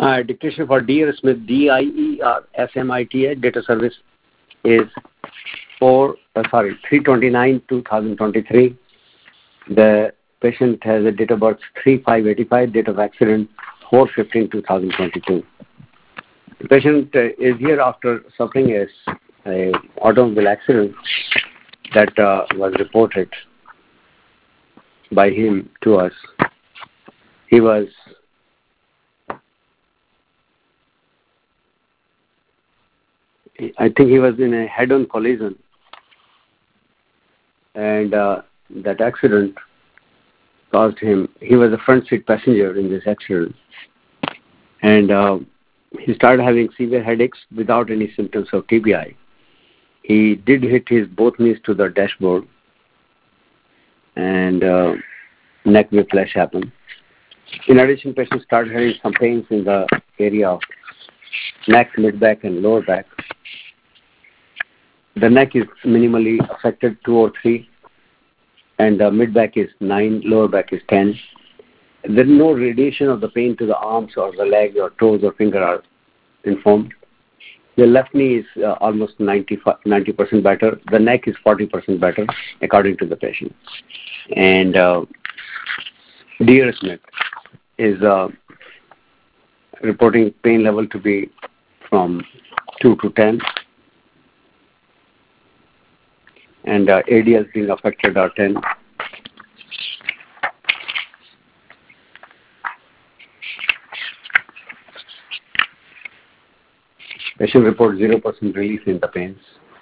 Dictation for Dear Smith, DIERSMITH, date of service is 3/29/2023. The patient has a date of birth 3/5/85, date of accident 4/15/2022. The patient is here after suffering an automobile accident that was reported by him to us. I think he was in a head-on collision, and that accident caused him. He was a front seat passenger in this accident, and he started having severe headaches without any symptoms of TBI. He did hit his both knees to the dashboard, and neck whiplash happened. In addition, patient started having some pains in the area of neck, mid-back, and lower back. The neck is minimally affected, 2 or 3, and the mid-back is 9, lower back is 10. There is no radiation of the pain to the arms or the leg or toes or finger are informed. The left knee is almost 90% better. The neck is 40% better, according to the patient. And Dear Smith is reporting pain level to be from 2 to 10. And ADLs being affected are 10. Patient reports 0% relief in the pains.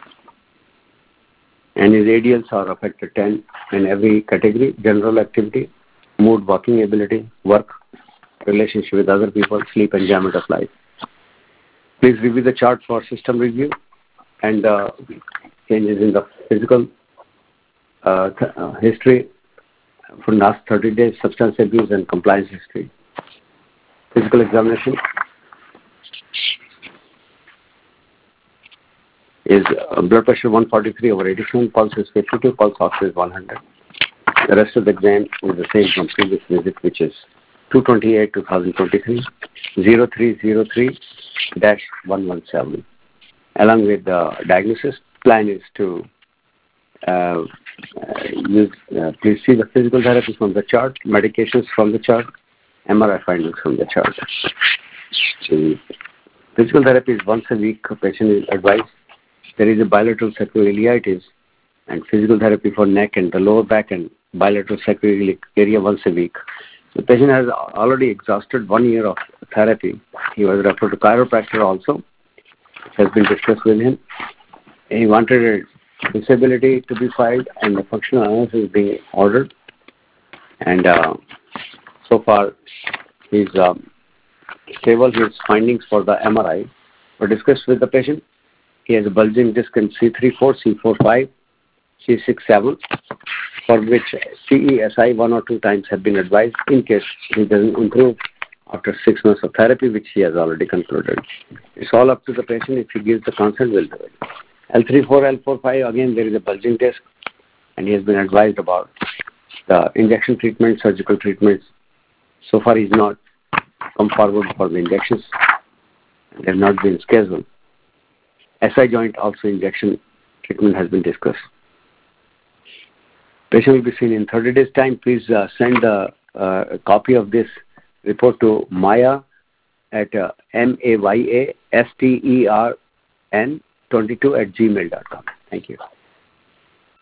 And his ADLs are affected 10 in every category: general activity, mood, walking ability, work, relationship with other people, sleep, enjoyment of life. Please review the chart for system review and changes in the physical history for last 30 days, substance abuse and compliance history. Physical examination is blood pressure 143/87, pulse is 52, pulse ox is 100. The rest of the exam is the same from previous visit, which is 2/28/2023, 0303-117. Along with the diagnosis, plan is to please see the physical therapy from the chart, medications from the chart, MRI findings from the chart. The physical therapy is once a week. A patient is advised. There is a bilateral sacroiliitis, and physical therapy for neck and the lower back and bilateral sacroiliac area once a week. The patient has already exhausted 1 year of therapy. He was referred to chiropractor also. It has been discussed with him. He wanted a disability to be filed and the functional analysis being ordered. And so far, he's stable. His findings for the MRI were discussed with the patient. He has a bulging disc in C3-4, C4-5, C6-7, for which CESI 1 or 2 times have been advised in case he doesn't improve after 6 months of therapy, which he has already concluded. It's all up to the patient. If he gives the consent, we'll do it. L3-4, L4-5, again, there is a bulging disc, and he has been advised about the injection treatment, surgical treatments. So far, he's not come forward for the injections. They have not been scheduled. SI joint also injection treatment has been discussed. Patient will be seen in 30 days' time. Please send a copy of this report to Maya at MAYASTERN22@gmail.com. Thank you.